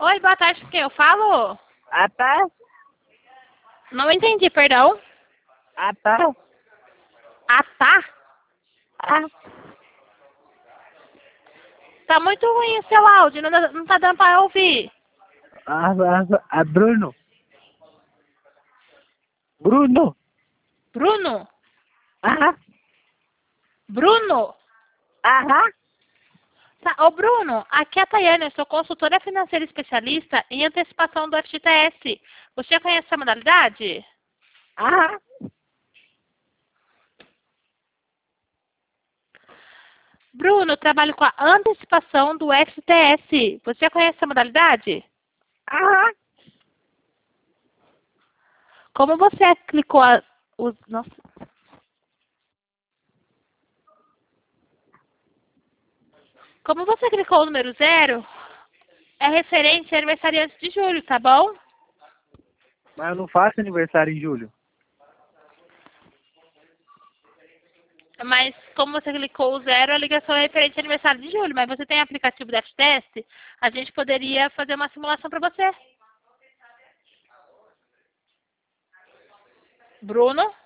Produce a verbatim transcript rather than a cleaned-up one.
Oi, boa tarde, com quem eu falo? Ah, tá? Não entendi, perdão. Ah, tá? Ah, tá? Ah, Tá muito ruim o seu áudio, não, dá- não tá dando pra ouvir. ah, ah, ah, Bruno. Bruno. Bruno? Ah, Bruno? ah, Tá, ô Bruno, aqui é a Tayane, eu sou consultora financeira especialista em antecipação do F G T S. Você já conhece essa modalidade? ah. Bruno, eu trabalho com a antecipação do F G T S. Você já conhece essa modalidade? Ah, Como você clicou a, os, nossa, como você clicou o número zero, é referente a aniversariante de julho, tá bom? mas eu não faço aniversário em julho. Mas como você clicou o zero, a ligação é referente ao aniversário de julho. Mas você tem aplicativo do F-Test, a gente poderia fazer uma simulação para você. Bruno?